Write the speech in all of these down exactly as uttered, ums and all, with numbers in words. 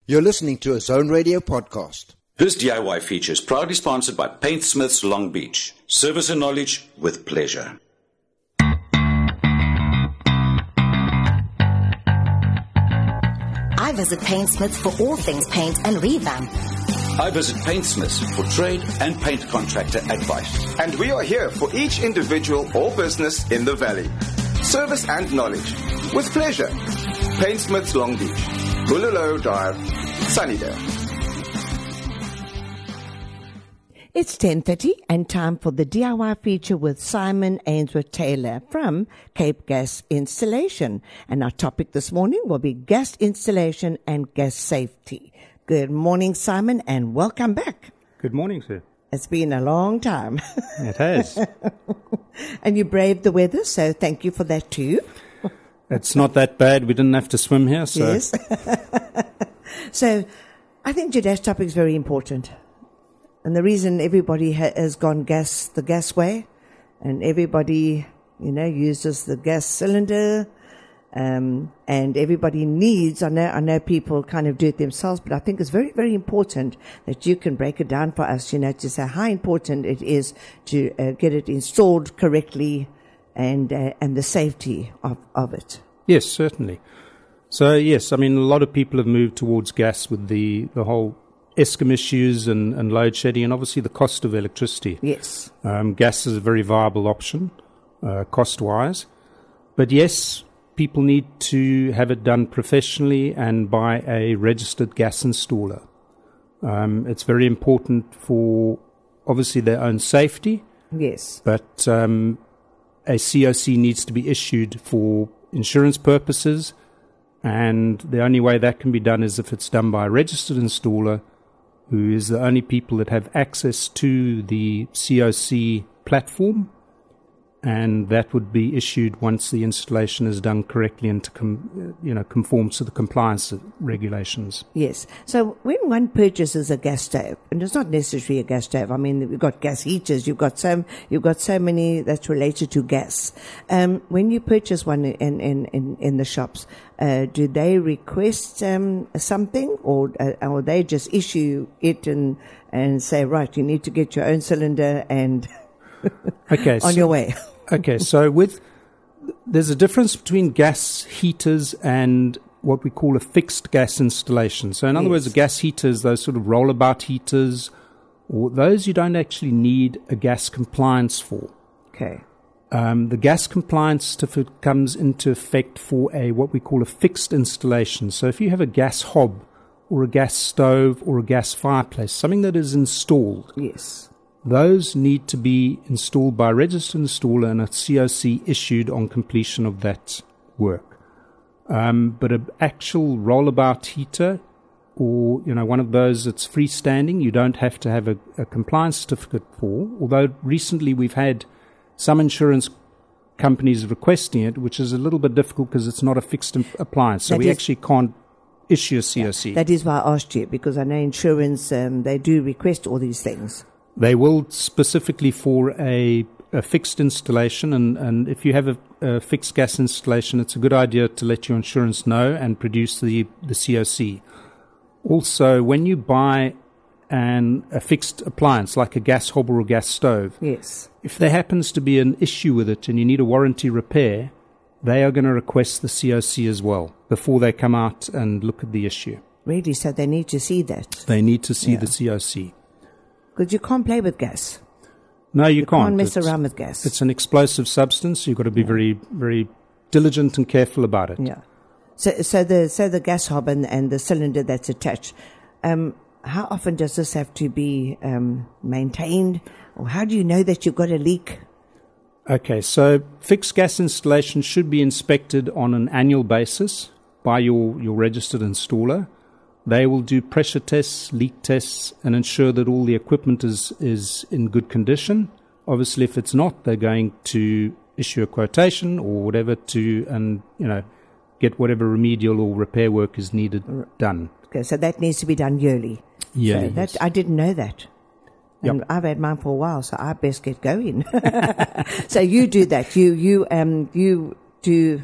You're listening to a Zone Radio podcast. This D I Y feature is proudly sponsored by Paintsmiths Long Beach. Service and knowledge with pleasure. I visit Paintsmiths for all things paint and revamp. I visit Paintsmiths for trade and paint contractor advice. And we are here for each individual or business in the valley. Service and knowledge with pleasure. Paintsmiths Long Beach, Bulalo Drive, Sunnydale. It's ten thirty and time for the D I Y feature with Simon Ainsworth Taylor from Cape Gas Installation. And our topic this morning will be gas installation and gas safety. Good morning, Simon, and welcome back. Good morning, sir. It's been a long time. It has. And you braved the weather, so thank you for that too. It's not that bad. We didn't have to swim here. So. Yes. So I think today's topic is very important. And the reason everybody ha- has gone gas the gas way, and everybody, you know, uses the gas cylinder, um, and everybody needs, I know, I know people kind of do it themselves, but I think it's very, very important that you can break it down for us, you know, to say how important it is to uh, get it installed correctly and, uh, and the safety of, of it. Yes, certainly. So, yes, I mean, a lot of people have moved towards gas with the, the whole Eskom issues and, and load shedding, and obviously the cost of electricity. Yes. Um, gas is a very viable option, uh, cost-wise. But yes, people need to have it done professionally and by a registered gas installer. Um, it's very important for, obviously, their own safety. Yes. But um, a C O C needs to be issued for insurance purposes, and the only way that can be done is if it's done by a registered installer, who is the only people that have access to the C O C platform, and that would be issued once the installation is done correctly and to com- you know conforms to the compliance regulations. Yes. So when one purchases a gas stove, and it's not necessarily a gas stove, I mean, you've got gas heaters, you've got so, you've got so many that's related to gas. Um, when you purchase one in, in, in, in the shops, uh, do they request um, something, or, uh, or they just issue it and, and say, right, you need to get your own cylinder and okay, on so, your way? Okay, so with there's a difference between gas heaters and what we call a fixed gas installation. So in other Yes. words, a gas heater is those sort of rollabout heaters, or those you don't actually need a gas compliance for. Okay. Um, the gas compliance certificate comes into effect for a what we call a fixed installation. So if you have a gas hob or a gas stove or a gas fireplace, something that is installed, Yes. those need to be installed by a registered installer and a C O C issued on completion of that work. Um, but an actual rollabout heater, or you know one of those that's freestanding, you don't have to have a, a compliance certificate for. Although recently we've had some insurance companies requesting it, which is a little bit difficult because it's not a fixed im- appliance, so That we is- actually can't issue a C O C. That is why I asked you, because I know insurance, um, they do request all these things. They will specifically for a, a fixed installation, and, and if you have a, a fixed gas installation, it's a good idea to let your insurance know and produce the, the C O C. Also, when you buy an, a fixed appliance like a gas hob or a gas stove, Yes. if there happens to be an issue with it and you need a warranty repair, they are going to request the C O C as well before they come out and look at the issue. Really? So they need to see that. They need to see Yeah. the C O C. Because you can't play with gas. No, you, You can't. can't mess It's- around with gas. It's an explosive substance. You've got to be very, very diligent and careful about it. Yeah. So, so the so the gas hob and, and the cylinder that's attached. Um, how often does this have to be um, maintained, or how do you know that you've got a leak? Okay, so fixed gas installation should be inspected on an annual basis by your, your registered installer. They will do pressure tests, leak tests, and ensure that all the equipment is, is in good condition. Obviously, if it's not, they're going to issue a quotation or whatever to, and you know, get whatever remedial or repair work is needed done. Okay, so that needs to be done yearly. Yearly, So that yes. I didn't know that. And Yep. I've had mine for a while, so I best get going. So you do that. You you um you do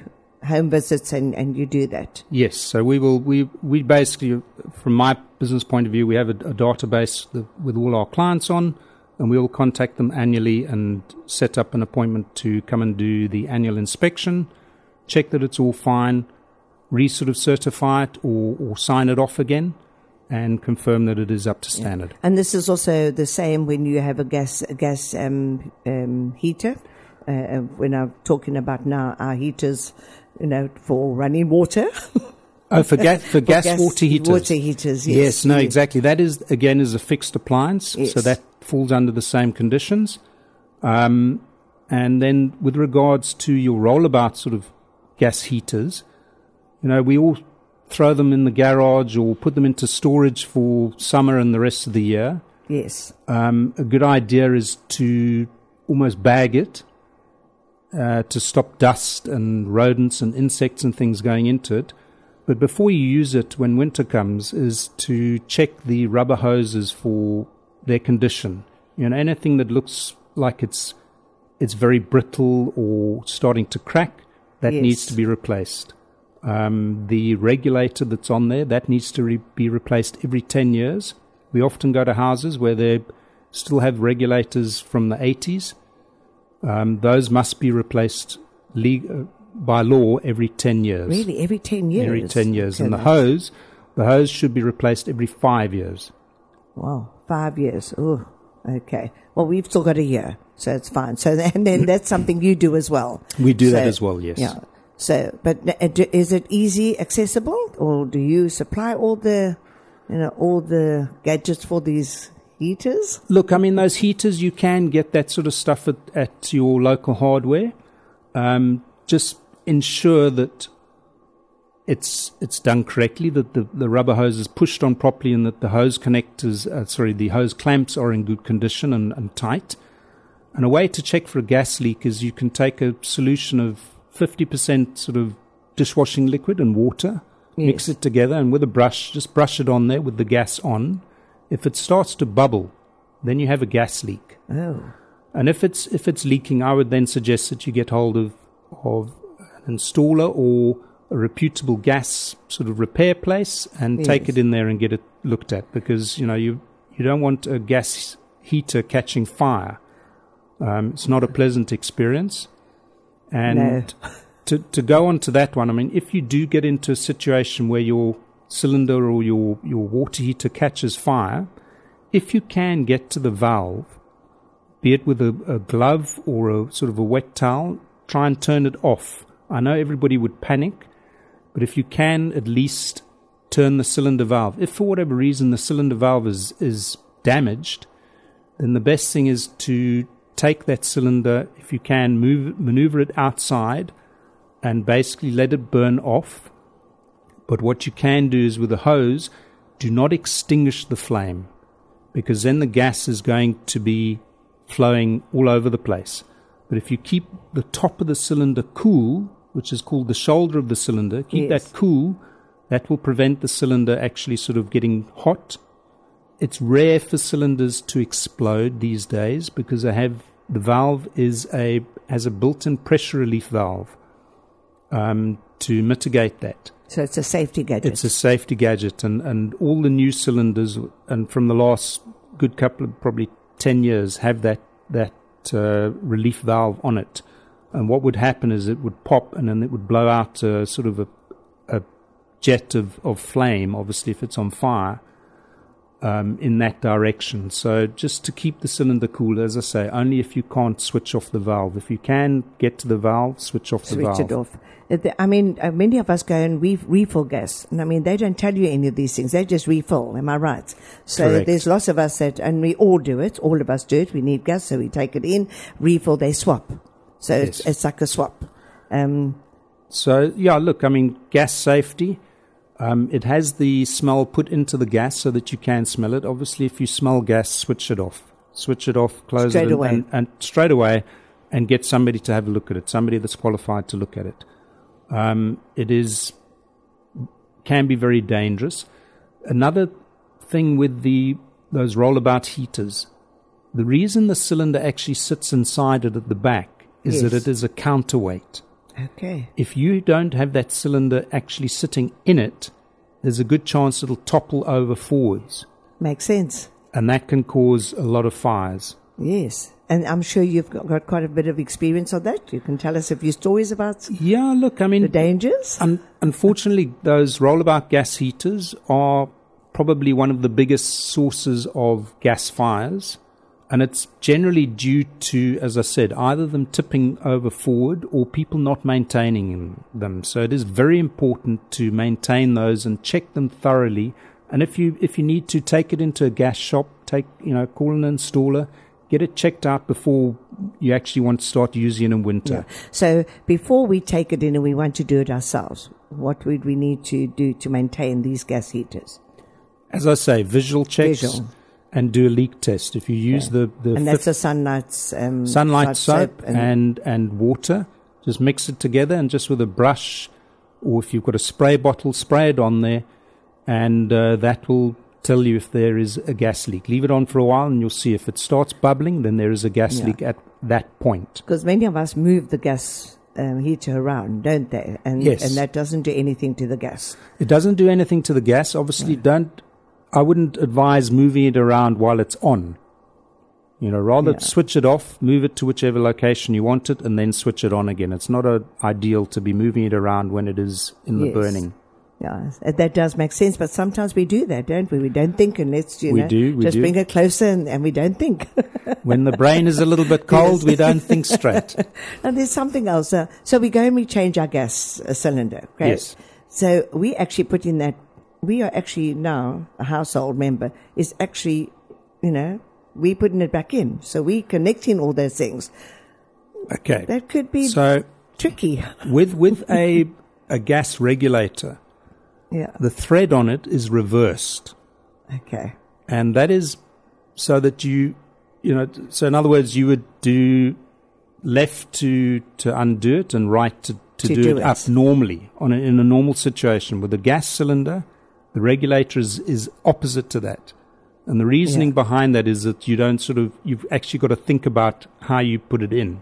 home visits and, and you do that. Yes, so we will. We we basically, from my business point of view, we have a, a database that, with all our clients on, and we will contact them annually and set up an appointment to come and do the annual inspection, check that it's all fine, re-sort of certify it or, or sign it off again, and confirm that it is up to standard. Yeah. And this is also the same when you have a gas a gas um, um, heater. Uh, when I'm talking about now our heaters, you know, for running water. Oh, for, ga- for, for gas, gas water heaters. Water heaters, yes. Yes, no, exactly. That is, again, is a fixed appliance, yes. So that falls under the same conditions. Um, and then with regards to your rollabout sort of gas heaters, you know, we all throw them in the garage or put them into storage for summer and the rest of the year. Yes. Um, a good idea is to almost bag it. Uh, to stop dust and rodents and insects and things going into it. But before you use it, when winter comes, is to check the rubber hoses for their condition. You know, anything that looks like it's it's very brittle or starting to crack, that yes. needs to be replaced. Um, the regulator that's on there, that needs to re- be replaced every ten years. We often go to houses where they still have regulators from the eighties. Um, those must be replaced le- uh, by law every ten years. Really, every ten years? Every ten years. Okay, and the nice. hose, the hose should be replaced every five years. Wow, five years. Oh, okay. Well, we've still got a year, so it's fine. So, and then that's something you do as well. We do so, that as well, yes. Yeah. So, but is it easy accessible, or do you supply all the, you know, all the gadgets for these heaters? Look, I mean, those heaters, you can get that sort of stuff at, at your local hardware. Um, just ensure that it's it's done correctly, that the, the rubber hose is pushed on properly, and that the hose connectors, uh, sorry, the hose clamps are in good condition and, and tight. And a way to check for a gas leak is you can take a solution of fifty percent sort of dishwashing liquid and water, yes. mix it together, and with a brush, just brush it on there with the gas on. If it starts to bubble, then you have a gas leak. Oh. And if it's if it's leaking, I would then suggest that you get hold of, of an installer or a reputable gas sort of repair place and yes. take it in there and get it looked at, because, you know, you, you don't want a gas heater catching fire. Um, it's not a pleasant experience. And no. to, to go on to that one, I mean, if you do get into a situation where your cylinder or your, your water heater catches fire, if you can get to the valve, be it with a, a glove or a sort of a wet towel, try and turn it off. I know everybody would panic, but if you can at least turn the cylinder valve. If for whatever reason the cylinder valve is, is damaged, then the best thing is to take that cylinder, if you can, move maneuver it outside and basically let it burn off. But what you can do is with a hose, do not extinguish the flame, because then the gas is going to be flowing all over the place. But if you keep the top of the cylinder cool, which is called the shoulder of the cylinder, keep yes. that cool, that will prevent the cylinder actually sort of getting hot. It's rare for cylinders to explode these days because they have the valve is a has a built-in pressure relief valve um, to mitigate that. So it's a safety gadget. It's a safety gadget, and, and all the new cylinders, and from the last good couple of probably ten years, have that that uh, relief valve on it. And what would happen is it would pop, and then it would blow out uh, sort of a, a jet of, of flame, obviously if it's on fire, um, in that direction. So just to keep the cylinder cool, as I say, only if you can't switch off the valve. If you can get to the valve, switch off the switch valve. Switch it off. I mean, uh, many of us go and re- refill gas. And I mean, they don't tell you any of these things. They just refill. Am I right? So Correct. There's lots of us that, and we all do it. All of us do it. We need gas, so we take it in, refill, they swap. So Yes. it's, it's like a swap. Um, So, yeah, look, I mean, gas safety, um, it has the smell put into the gas so that you can smell it. Obviously, if you smell gas, switch it off. Switch it off, close Straight it, and, away. and, and straight away, and get somebody to have a look at it, somebody that's qualified to look at it. Um, it is can be very dangerous. Another thing with the those rollabout heaters, the reason the cylinder actually sits inside it at the back is Yes. that it is a counterweight. Okay. If you don't have that cylinder actually sitting in it, there's a good chance it'll topple over forwards. Makes sense. And that can cause a lot of fires. Yes. And I'm sure you've got, got quite a bit of experience on that. You can tell us a few stories about Yeah, look, I mean... the dangers. Un- unfortunately, those rollabout gas heaters are probably one of the biggest sources of gas fires. And it's generally due to, as I said, either them tipping over forward or people not maintaining them. So it is very important to maintain those and check them thoroughly. And if you if you need to, take it into a gas shop, take you know, call an installer, get it checked out before you actually want to start using it in winter. Yeah. So before we take it in and we want to do it ourselves, what would we need to do to maintain these gas heaters? As I say, visual checks. Visual. And do a leak test. If you use Okay. the, the and that's a sunlight um, sunlight soap, soap and, and and water, just mix it together, and just with a brush, or if you've got a spray bottle, spray it on there, and uh, that will tell you if there is a gas leak. Leave it on for a while, and you'll see if it starts bubbling, then there is a gas Yeah. leak at that point. Because many of us move the gas um, heater around, don't they? And Yes. and that doesn't do anything to the gas. It doesn't do anything to the gas. Obviously, don't. I wouldn't advise moving it around while it's on. You know, rather Yeah. switch it off, move it to whichever location you want it, and then switch it on again. It's not a, ideal to be moving it around when it is in the Yes. burning. Yeah, that does make sense. But sometimes we do that, don't we? We don't think, and let's you We know do, we just do. bring it closer, and, and we don't think. When the brain is a little bit cold, Yes. we don't think straight. And there's something else. Uh, so we go and we change our gas uh, cylinder. Okay? Yes. So we actually put in that. We are actually now a household member is actually, you know, we putting it back in. So we connecting all those things. Okay. That could be So tricky. with with a a gas regulator, Yeah. the thread on it is reversed. Okay. And that is so that you, you know, so in other words, you would do left to, to undo it and right to, to, To do, do it, it. up normally on a, in a normal situation. With a gas cylinder, the regulator is, is opposite to that. And the reasoning Yeah. behind that is that you don't sort of, you've actually got to think about how you put it in.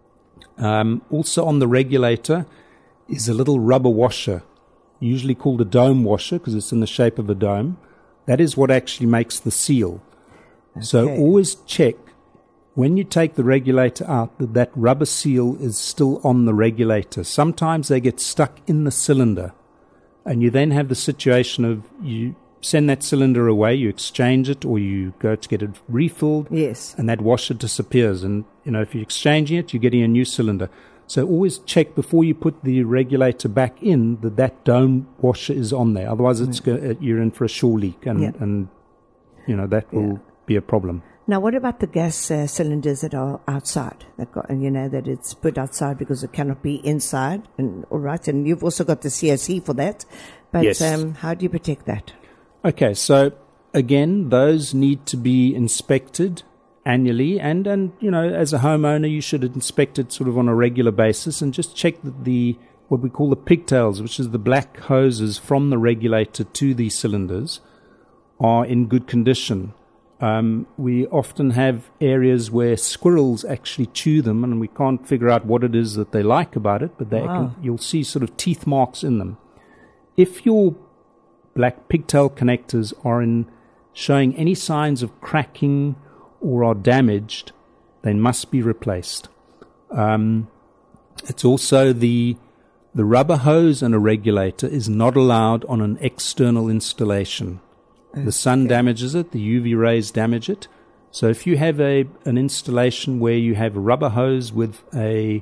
Um, also on the regulator is a little rubber washer, usually called a dome washer because it's in the shape of a dome. That is what actually makes the seal. So Okay. always check when you take the regulator out that that rubber seal is still on the regulator. Sometimes they get stuck in the cylinder, and you then have the situation of you send that cylinder away, you exchange it, or you go to get it refilled, Yes. and that washer disappears. And you know, if you're exchanging it, you're getting a new cylinder. So always check before you put the regulator back in that that dome washer is on there. Otherwise, it's go, you're in for a shore leak, and Yeah. and you know that will Yeah. be a problem. Now, what about the gas uh, cylinders that are outside? That got, you know, that it's put outside because it cannot be inside. And all right, and you've also got the C O C for that. But Yes. um, how do you protect that? Okay, so again, those need to be inspected annually, and, and you know, as a homeowner, you should inspect it sort of on a regular basis and just check that the what we call the pigtails, which is the black hoses from the regulator to the cylinders, are in good condition. Um, we often have areas where squirrels actually chew them, and we can't figure out what it is that they like about it, but they Wow. can, you'll see sort of teeth marks in them. If your black pigtail connectors are in showing any signs of cracking or are damaged, they must be replaced. Um, it's also the the rubber hose and a regulator is not allowed on an external installation. The sun damages it, the U V rays damage it. So if you have a an installation where you have a rubber hose with a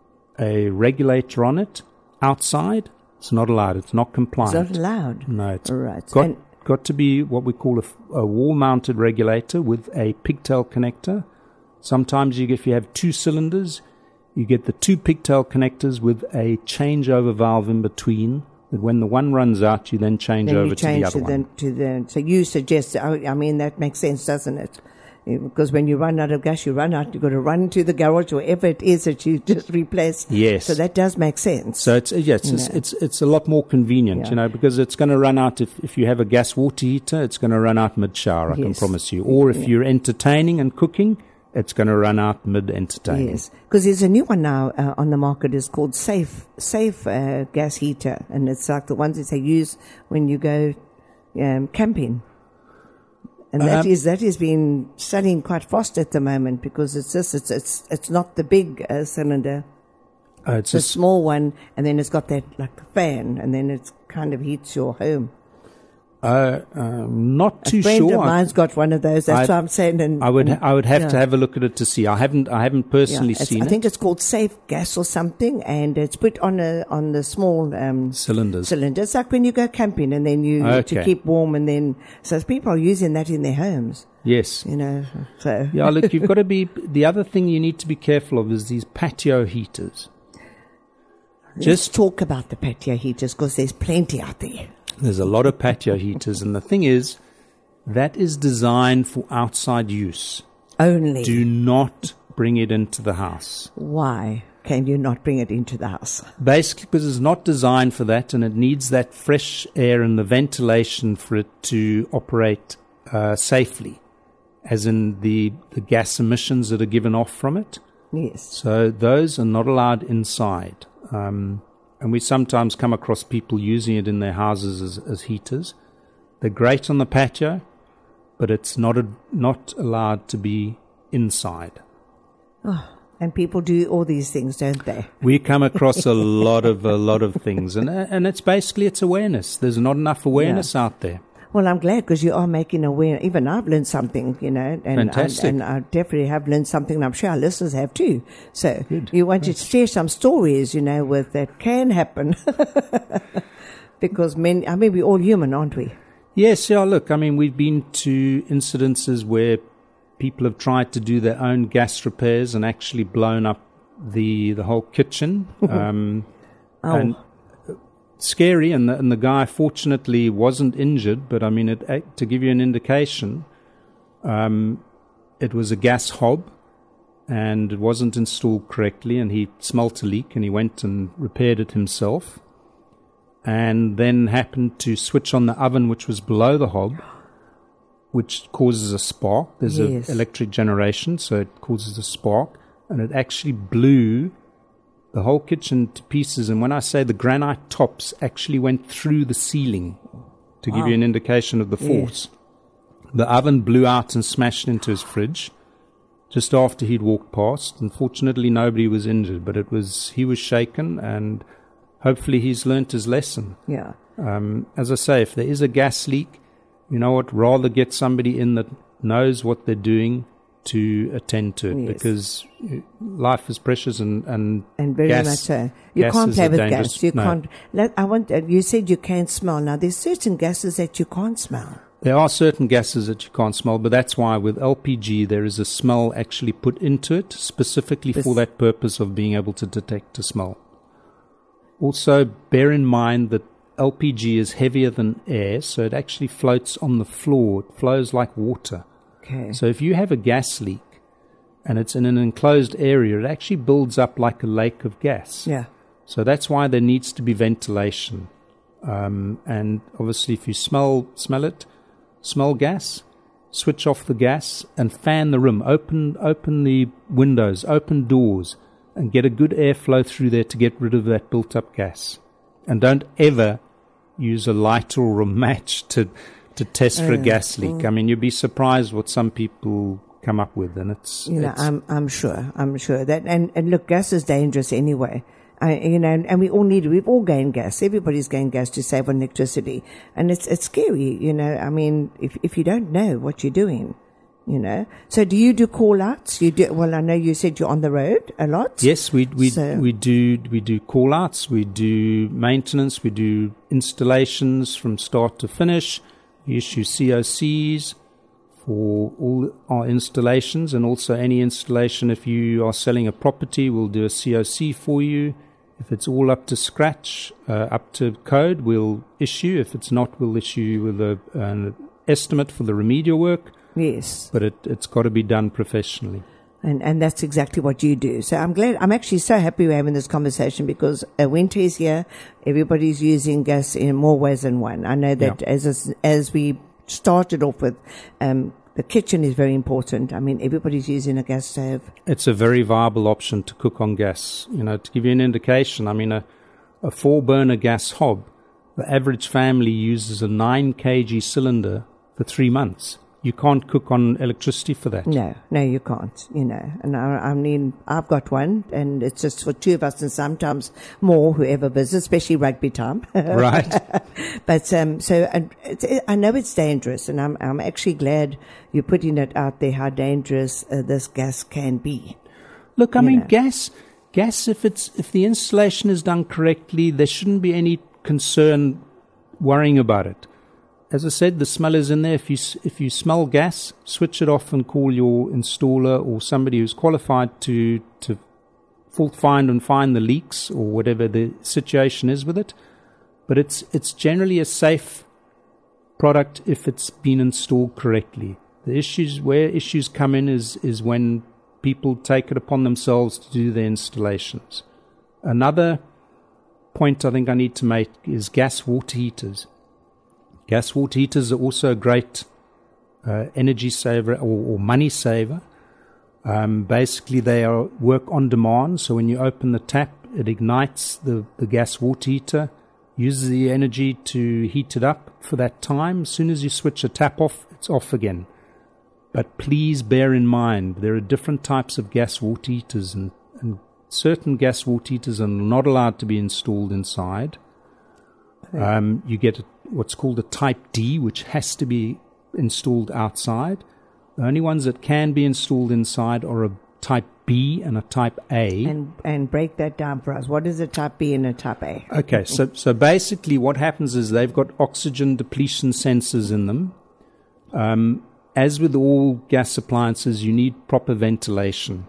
a regulator on it outside, it's not allowed. It's not It's compliant. not allowed. No, it's All right. got, And- got to be what we call a, f- a wall-mounted regulator with a pigtail connector. Sometimes you, if you have two cylinders, you get the two pigtail connectors with a changeover valve in between. That when the one runs out, you then change Then over you to change the other to one. the, to the. So you suggest. I, I mean, that makes sense, doesn't it? Yeah, because when you run out of gas, you run out. You've got to run to the garage, or wherever it is that you just replace. Yes. So that does make sense. So it's yeah, it's, it's No. it's it's a lot more convenient, Yeah. you know, because it's going to run out if if you have a gas water heater, it's going to run out mid shower. I can Yes. promise you. Or if Yeah. you're entertaining and cooking, it's going to run out mid-entertaining. Yes, because there's a new one now uh, on the market. It's called Safe Safe uh, gas heater, and it's like the ones that they use when you go um, camping. And that Um, is that is being selling quite fast at the moment because it's just it's it's it's not the big uh, cylinder, Uh, it's it's a a s- small one, and then it's got that like fan, and then it kind of heats your home. uh, um, not A too friend sure. of mine's got one of those. That's I- what I'm saying. And I would and, I would have yeah. to have a look at it to see. I haven't I haven't personally Yeah, it's- seen I think it. it's called Safe Gas or something, and it's put on a on the small um, Cylinders. cylinder. It's like when you go camping, and then you to Okay. keep warm, and then so people are using that in their homes. Yes. You know, so Yeah, look, you've got to be. The other thing you need to be careful of is these patio heaters. Let's Just talk about the patio heaters because there's plenty out there. there's a lot of patio heaters, and the thing is, that is designed for outside use. Only Do not bring it into the house. why can you not bring it into the house? Basically, because it's not designed for that, and it needs that fresh air and the ventilation for it to operate uh, safely, as in the, the gas emissions that are given off from it. Yes. So those are not allowed inside. Um, and we sometimes come across people using it in their houses as, as heaters. They're great on the patio, but it's not a, not allowed to be inside. And people do all these things, don't they? We come across a lot of a lot of things, and and it's basically it's awareness. There's not enough awareness out there. Well, I'm glad because you are making aware. Even I've learned something, you know, and Fantastic. I, and I definitely have learned something, and I'm sure our listeners have too. So you want to share some stories, you know, with that can happen because men. I mean, we're all human, aren't we? Yes, yeah. Look, I mean, we've been to incidences where people have tried to do their own gas repairs and actually blown up the the whole kitchen. Um, Oh, and scary, and the, and the guy fortunately wasn't injured. But I mean, it, uh, to give you an indication, um, it was a gas hob, and it wasn't installed correctly, and he smelt a leak, and he went and repaired it himself, and then happened to switch on the oven, which was below the hob, which causes a spark. There's Yes. an electric generation, so it causes a spark, and it actually blew the whole kitchen to pieces. And when I say the granite tops actually went through the ceiling, to give Wow. you an indication of the Yes. force. The oven blew out and smashed into his fridge just after he'd walked past. Unfortunately, nobody was injured, but it was he was shaken, and hopefully he's learnt his lesson. yeah. Um, as I say, if there is a gas leak, you know what, rather get somebody in that knows what they're doing to attend to it, Yes. because uh, life is precious, and, and, And very gas, much so. You gas can't is play a with dangerous- gas. You no. can't. Let, I want. Uh, you said you can't smell. Now there's certain gases that you can't smell. There are certain gases that you can't smell, but that's why with L P G there is a smell actually put into it specifically This- for that purpose of being able to detect a smell. Also, bear in mind that L P G is heavier than air, so it actually floats on the floor. It flows like water. Okay. So if you have a gas leak and it's in an enclosed area, it actually builds up like a lake of gas. Yeah. So that's why there needs to be ventilation. Um, and obviously, if you smell smell it, smell gas, switch off the gas and fan the room. Open open the windows, open doors, and get a good airflow through there to get rid of that built-up gas. And don't ever use a lighter or a match to to test for a gas leak. I mean, you'd be surprised what some people come up with, and it's You know, it's, I'm I'm sure. I'm sure that. And, and look, gas is dangerous anyway. I, you know, and, and we all need it. We've all gained gas. Everybody's gained gas to save on electricity, and it's it's scary. You know, I mean, if if you don't know what you're doing, you know. So, do you do call outs? You do. Well, I know you said you're on the road a lot. Yes, we we So- we do we do call outs, we do maintenance, we do installations from start to finish. We issue C O Cs for all our installations, and also any installation. If you are selling a property, we'll do a C O C for you. If it's all up to scratch, uh, up to code, we'll issue. If it's not, we'll issue you with a, an estimate for the remedial work. Yes. But it, it's got to be done professionally. And and that's exactly what you do. So I'm glad. I'm actually so happy we're having this conversation because uh, winter is here. Everybody's using gas in more ways than one. I know that Yeah. as as as we started off with um, the kitchen is very important. I mean, everybody's using a gas stove. It's a very viable option to cook on gas. You know, to give you an indication, I mean, a, a four-burner gas hob, the average family uses a nine kilogram cylinder for three months. You can't cook on electricity for that. No, no, you can't, you know. And I, I mean, I've got one, and it's just for two of us and sometimes more, whoever visits, especially rugby time. Right. But, um, so and it's, it, I know it's dangerous, and I'm, I'm actually glad you're putting it out there how dangerous uh, this gas can be. Look, I You mean, know. gas, gas, if it's, if the installation is done correctly, there shouldn't be any concern worrying about it. As I said, the smell is in there. If you s- if you smell gas, switch it off and call your installer or somebody who's qualified to to fault find and find the leaks or whatever the situation is with it. But it's it's generally a safe product if it's been installed correctly. The issues where issues come in is is when people take it upon themselves to do their installations. Another point I think I need to make is gas water heaters. Gas water heaters are also a great uh, energy saver or, or money saver. Um, basically, they are work on demand. So when you open the tap, it ignites the, the gas water heater, uses the energy to heat it up for that time. As soon as you switch the tap off, it's off again. But please bear in mind, there are different types of gas water heaters, and, and certain gas water heaters are not allowed to be installed inside. Um, you get a, what's called a Type D, which has to be installed outside. The only ones that can be installed inside are a Type B and a Type A. And and break that down for us. What is a type B and a type A? Okay, so so basically what happens is they've got oxygen depletion sensors in them. Um, as with all gas appliances, you need proper ventilation.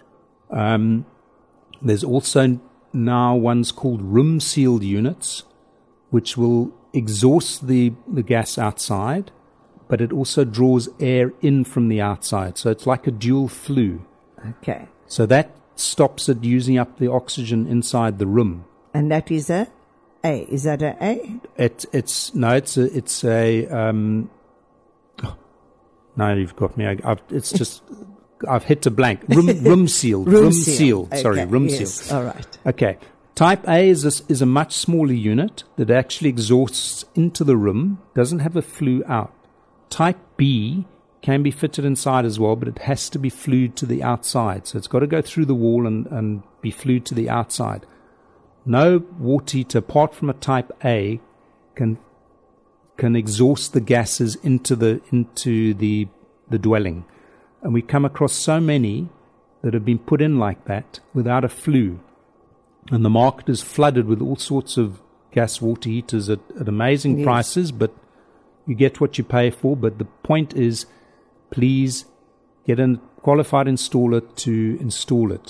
Um, there's also now ones called room-sealed units, which will exhaust the, the gas outside, but it also draws air in from the outside. So it's like a dual flue. Okay. So that stops it using up the oxygen inside the room. And that is a A. Is that a A? It, it's, no, it's a, it's a, um, oh, no, you've got me. I, I've, it's just, I've hit a blank. Room, room sealed. Room room sealed. sealed. Okay, Sorry, room yes, sealed. all right. Okay. Type A is a, is a much smaller unit that actually exhausts into the room, doesn't have a flue out. Type B can be fitted inside as well, but it has to be flued to the outside. So it's got to go through the wall and, and be flued to the outside. No water heater, apart from a Type A, can can exhaust the gases into the into the the dwelling. And we come across so many that have been put in like that without a flue. And the market is flooded with all sorts of gas water heaters at, at amazing Yes. prices, but you get what you pay for. But the point is, please get a qualified installer to install it.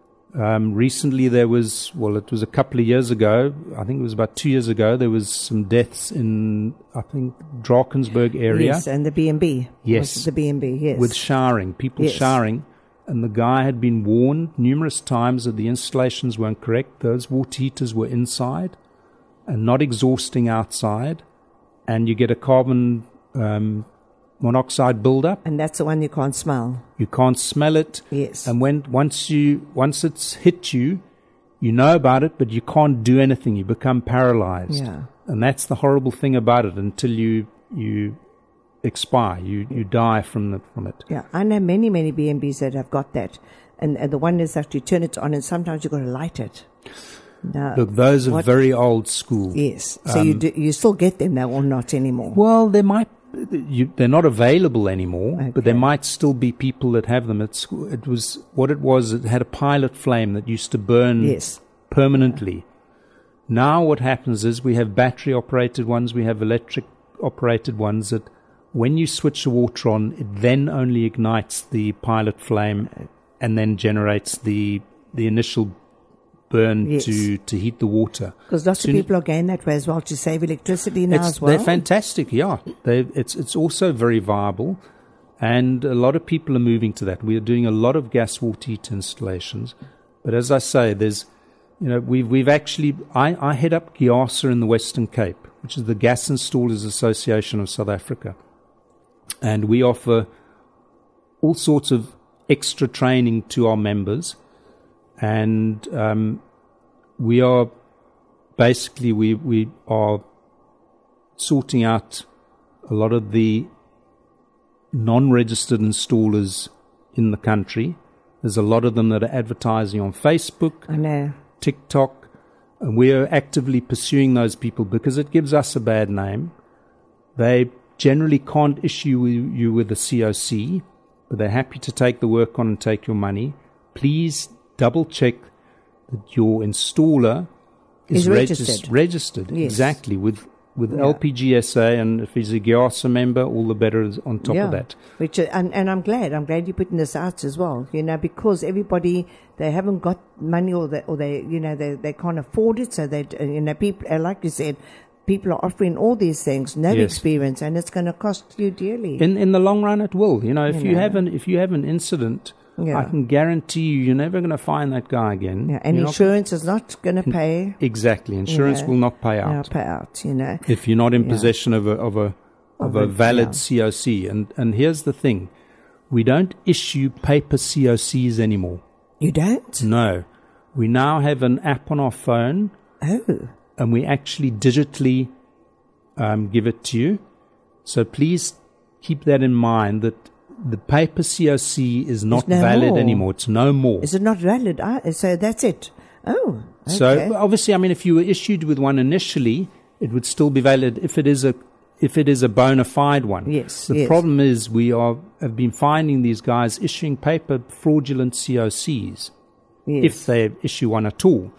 Um, recently there was, well, it was a couple of years ago, I think it was about two years ago, there was some deaths in, I think, Drakensberg area. Yes, and the B and B. Yes. Was it the B and B, yes. With showering, people Yes. showering, and the guy had been warned numerous times that the installations weren't correct. Those water heaters were inside and not exhausting outside, and you get a carbon um, monoxide buildup. And that's the one you can't smell. You can't smell it. Yes. And when once you once it's hit you, you know about it, but you can't do anything. You become paralyzed. Yeah. And that's the horrible thing about it. Until you you expire, you you die from the from it. Yeah, I know many, many B and Bs that have got that. And, and the one is that you turn it on and sometimes you've got to light it. Now, Look, those are what- very old school. Yes. So you Um, do, you still get them now or not anymore? Well, they might. You, they're not available anymore, but there Okay. might still be people that have them at school. It was what it was. It had a pilot flame that used to burn Yes. permanently. Now what happens is we have battery operated ones, we have electric operated ones that when you switch the water on, it then only ignites the pilot flame and then generates the the initial burn Yes. to, to heat the water. Because lots Soon- of people are getting that way as well to save electricity now it's, as well. They're fantastic, yeah. They, it's it's also very viable, and a lot of people are moving to that. We are doing a lot of gas water heater installations, but as I say, there's, you know, we've we've actually I, I head up GIASA in the Western Cape, which is the Gas Installers Association of South Africa, And we offer all sorts of extra training to our members. And um, we are basically, we, we are sorting out a lot of the non-registered installers in the country. There's a lot of them that are advertising on Facebook, I know. TikTok, and we are actively pursuing those people because it gives us a bad name. They generally can't issue you with a C O C, but they're happy to take the work on and take your money. Please double check that your installer is, Is registered. regis- registered. Yes. Exactly, with with Yeah. L P G S A, and if he's a GIASA member, all the better is on top yeah. of that. Which, uh, and, and I'm glad, I'm glad you're putting this out as well, you know, because everybody, they haven't got money or they, or they, you know, they, they can't afford it. So they, uh, you know, people, uh, like you said, people are offering all these things, no Yes. experience, and it's going to cost you dearly. In in the long run, it will. You know, if You you know. have an if you have an incident, Yeah. I can guarantee you, you're never going to find that guy again. yeah, and You're not- insurance is not going to pay, exactly, insurance know, will not pay you know, out pay out, you know. if you're not in Yeah. possession of a of a of, Of a a- valid yeah. C O C. And and here's the thing, we don't issue paper C O Cs anymore. You don't? No, we now have an app on our phone, Oh, and we actually digitally um, give it to you. So please keep that in mind, that the paper C O C is not no valid more. anymore. It's no more. is it not valid? I, so that's it. Oh, okay. So obviously, I mean, if you were issued with one initially, it would still be valid if it is a if it is a bona fide one. Yes, The yes. problem is we are have been finding these guys issuing paper fraudulent C O Cs yes. if they issue one at all.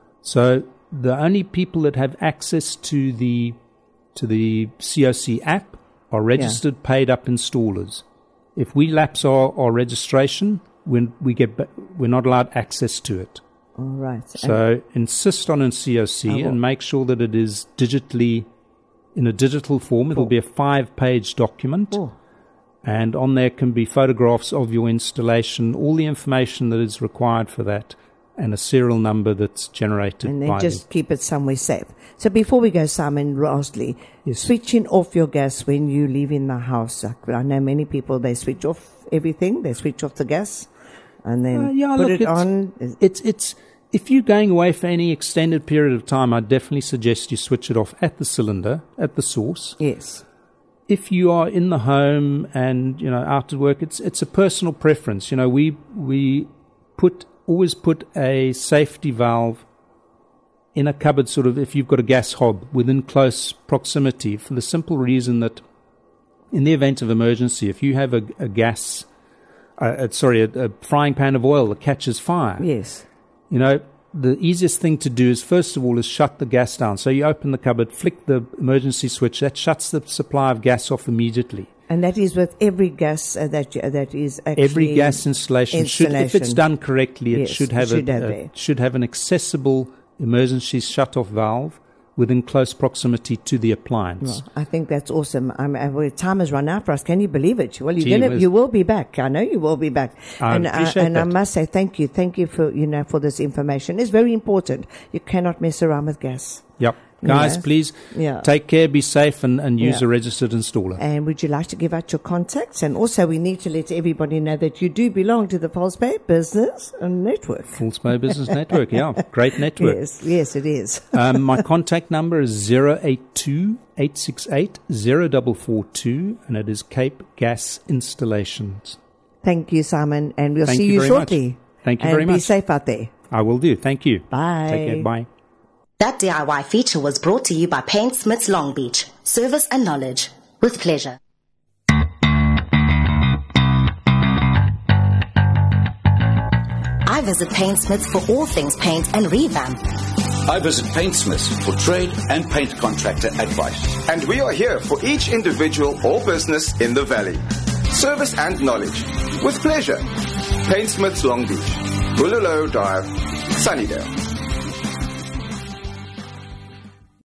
So the only people that have access to the to the C O C app are registered, paid up installers. If we lapse our, our registration, when we get ba- we're not allowed access to it. All right. So insist on a C O C I will. and make sure that it is digitally in a digital form. It'll Oh. be a five-page document, Oh. and on there can be photographs of your installation, all the information that is required for that, and a serial number that's generated And by then the just keep it somewhere safe. So before we go, Simon, lastly, Yes. switching off your gas when you leave in the house. Like, I know many people, they switch off everything. They switch off the gas and then Uh, yeah, put look, it it's- on. It's it's if you're going away for any extended period of time, I definitely suggest you switch it off at the cylinder, at the source. Yes. If you are in the home and you know out at work, it's it's a personal preference. You know, we we put always put a safety valve in a cupboard, sort of if you've got a gas hob within close proximity, for the simple reason that in the event of emergency, if you have a, a gas, uh, uh, sorry, a, a frying pan of oil that catches fire, Yes. you know, the easiest thing to do is, first of all, is shut the gas down. So you open the cupboard, flick the emergency switch, that shuts the supply of gas off immediately. And that is with every gas uh, that you, uh, that is actually Every gas installation, should, if it's installation. done correctly, it Yes, should it have should a, have a there. should have an accessible emergency shut-off valve within close proximity to the appliance. Well, I think that's awesome. I'm, uh, well, time has run out for us. Can you believe it? Well, you're Gee gonna, whiz. you will be back. I know you will be back. I and appreciate and I that. must say thank you. Thank you for, you know, for this information. It's very important. You cannot mess around with gas. Yep. Guys, Yes. please Yeah. take care, be safe, and, and use Yeah. a registered installer. And would you like to give out your contacts? And also, we need to let everybody know that you do belong to the False Bay Business Network. Full Spay Business Network, yeah. Great network. Yes, yes, it is. Um, my contact number is zero eight two, eight six eight, zero four four two, and it is Cape Gas Installations. Thank you, Simon, and we'll Thank see you you, very shortly. much. Thank you and very be much. safe out there. I will do. Thank you. Bye. Take care. Bye. That D I Y feature was brought to you by Paintsmiths Long Beach. Service and knowledge. With pleasure. I visit Paintsmiths for all things paint and revamp. I visit Paintsmiths for trade and paint contractor advice. And we are here for each individual or business in the valley. Service and knowledge. With pleasure. Paintsmiths Long Beach. Bulolo Drive, Sunnydale.